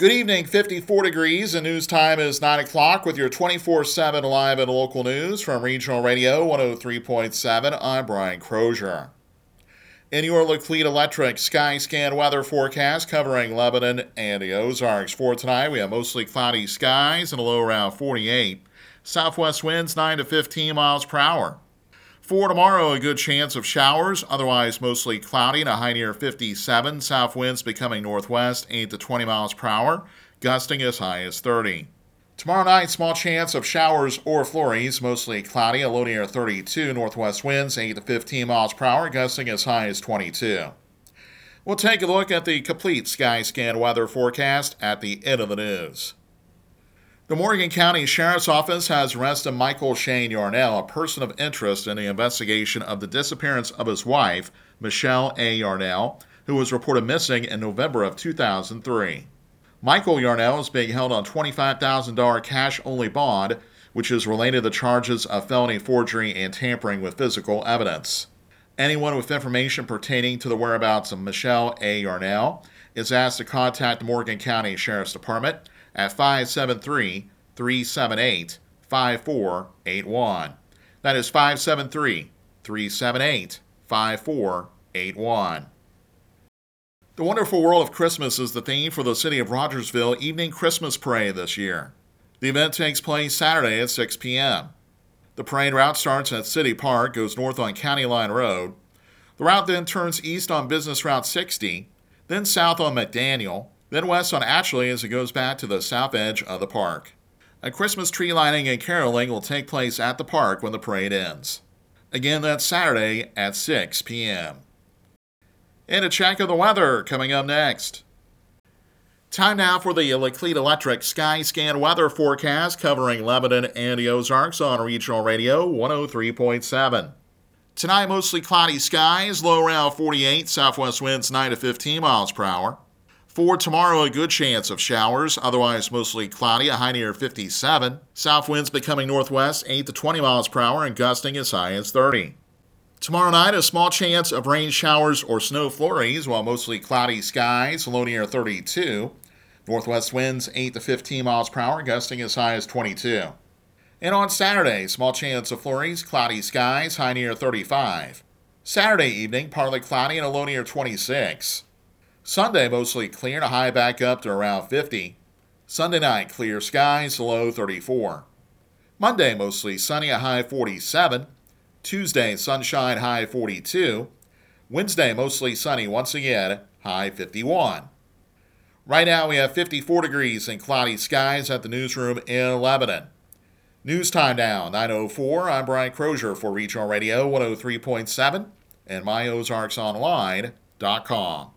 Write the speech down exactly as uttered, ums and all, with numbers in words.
Good evening, fifty-four degrees, and news time is nine o'clock with your twenty-four seven live and local news from Regional Radio one oh three point seven. I'm Brian Crozier. In your Laclede Electric Sky Scan weather forecast covering Lebanon and the Ozarks for tonight, we have mostly cloudy skies and a low around forty-eight. Southwest winds nine to fifteen miles per hour. For tomorrow, a good chance of showers, otherwise mostly cloudy and a high near fifty-seven. South winds becoming northwest eight to twenty miles per hour, gusting as high as thirty. Tomorrow night, small chance of showers or flurries, mostly cloudy, a low near thirty-two. Northwest winds eight to fifteen miles per hour, gusting as high as twenty-two. We'll take a look at the complete Sky Scan weather forecast at the end of the news. The Morgan County Sheriff's Office has arrested Michael Shane Yarnell, a person of interest in the investigation of the disappearance of his wife, Michelle A. Yarnell, who was reported missing in November of two thousand three. Michael Yarnell is being held on twenty-five thousand dollars cash-only bond, which is related to charges of felony forgery and tampering with physical evidence. Anyone with information pertaining to the whereabouts of Michelle A. Yarnell is asked to contact the Morgan County Sheriff's Department at five seven three, three seven eight, five four eight one. That is five seven three, three seven eight, five four eight one. The Wonderful World of Christmas is the theme for the City of Rogersville Evening Christmas Parade this year. The event takes place Saturday at six p.m. The parade route starts at City Park, goes north on County Line Road. The route then turns east on Business Route sixty, then south on McDaniel, then west on Atchley as it goes back to the south edge of the park. A Christmas tree lighting and caroling will take place at the park when the parade ends. Again, that's Saturday at six p.m. And a check of the weather coming up next. Time now for the Laclede Electric Sky Scan weather forecast covering Lebanon and the Ozarks on Regional Radio one oh three point seven. Tonight, mostly cloudy skies, low around forty-eight, southwest winds nine to fifteen miles per hour. For tomorrow, a good chance of showers, otherwise mostly cloudy, a high near fifty-seven. South winds becoming northwest eight to twenty miles per hour and gusting as high as thirty. Tomorrow night, a small chance of rain showers or snow flurries, while mostly cloudy skies, low near thirty-two. Northwest winds eight to fifteen miles per hour, gusting as high as twenty-two. And on Saturday, small chance of flurries, cloudy skies, high near thirty-five. Saturday evening, partly cloudy and a low near twenty-six. Sunday, mostly clear and a high back up to around fifty. Sunday night, clear skies, low thirty-four. Monday, mostly sunny, a high forty-seven. Tuesday, sunshine, high forty-two. Wednesday, mostly sunny once again, high fifty-one. Right now, we have fifty-four degrees and cloudy skies at the newsroom in Lebanon. News time now, nine oh four. I'm Brian Crozier for Regional Radio one oh three point seven and my ozarks online dot com.